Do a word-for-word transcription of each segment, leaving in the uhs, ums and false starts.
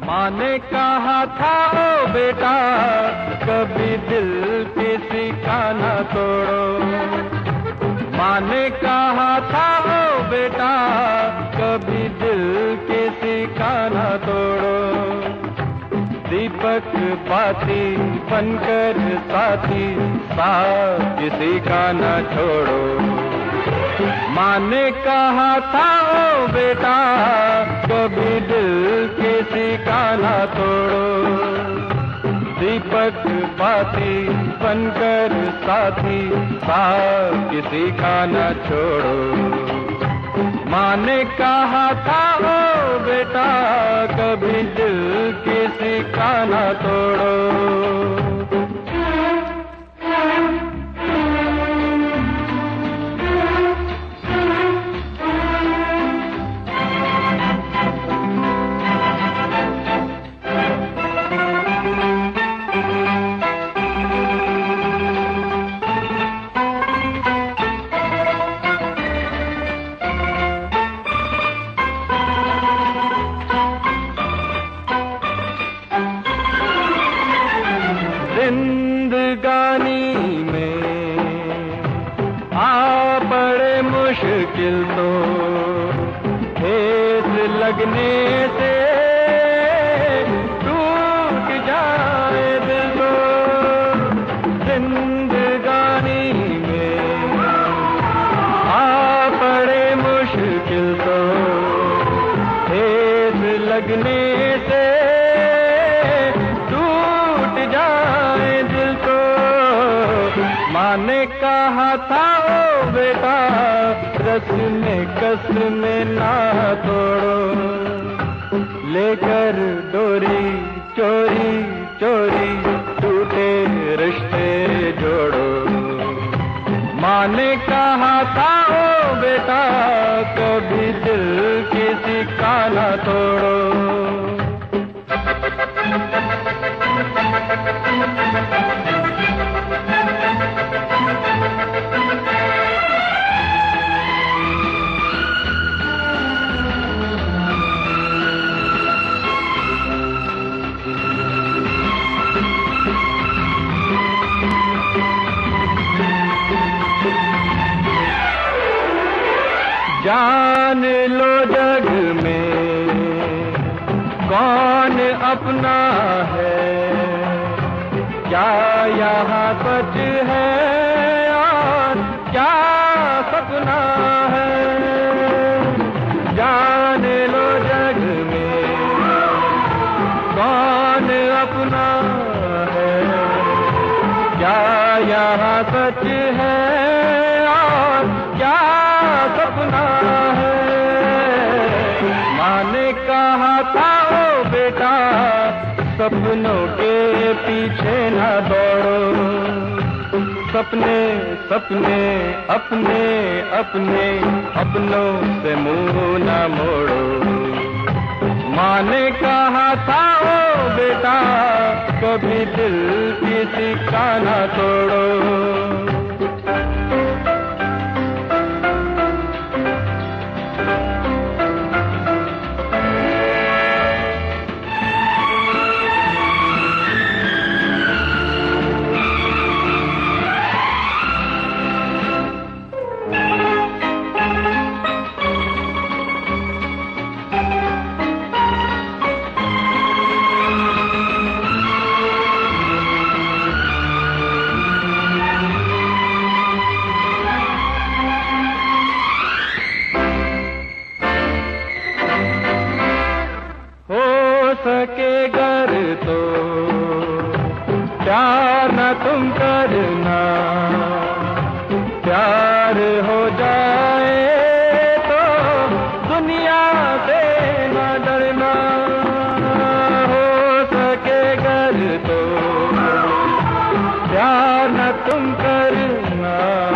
माँ ने कहा था ओ बेटा कभी दिल किसी का न तोड़ो। माँ ने कहा था ओ बेटा कभी दिल किसी का न तोड़ो। दीपक बाती बनकर साथी साथ किसी का न छोड़ो। माँ ने कहा था ओ बेटा कभी दिल किसी का न तोड़ो। दीपक बाती बनकर साथी साथ किसी का न छोड़ो। माँ ने कहा था ओ बेटा कभी दिल किसी का न तोड़ो। जिंदगानी में आ पड़े मुश्किल तो ठेस लगने से टूट जाए दिल तो। जिंदगानी में आ पड़े मुश्किल तो ठेस लगने से माँ ने कहा था ओ बेटा रस में कस में ना तोड़ो। लेकर डोरी चोरी चोरी टूटे रिश्ते जोड़ो। माँ ने कहा था ओ बेटा कभी दिल किसी का ना तोड़ो। जान लो जग में कौन अपना है, क्या यहाँ सच है और क्या सपना है। जान लो जग में कौन अपना है, क्या यहाँ सच है और क्या सपना है। माँ ने कहा था ओ बेटा सपनों के पीछे न दौड़ो। सपने सपने अपने अपने अपनों से मुंह न मोड़ो। माँ ने कहा था ओ बेटा कभी दिल किसी का न तोड़ो। सके घर तो प्यार न तुम करना, प्यार हो जाए तो दुनिया से न डरना। हो सके घर तो प्यार न तुम करना,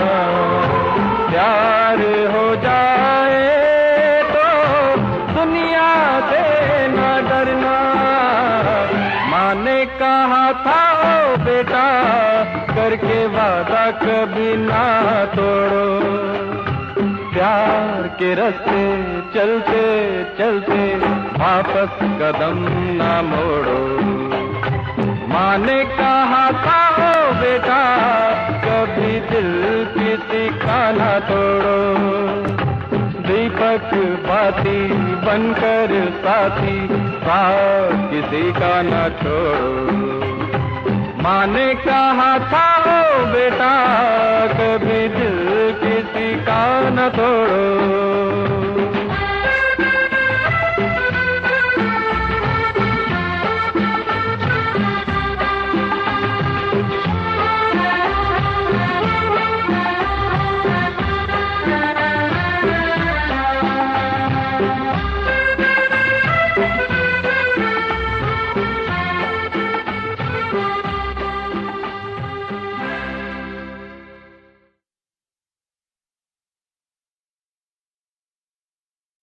प्यार हो जाए तो दुनिया से न डरना। माँ ने कहा था ओ बेटा करके वादा कभी ना तोड़ो। प्यार के रास्ते चलते चलते वापस कदम ना मोड़ो। माँ ने कहा था ओ बेटा कभी दिल किसी का ना तोड़ो। दीपक बाती बनकर साथी साथ किसी का ना छोड़ो। माँ ने कहा था ओ बेटा कभी दिल किसी का न तोड़ो।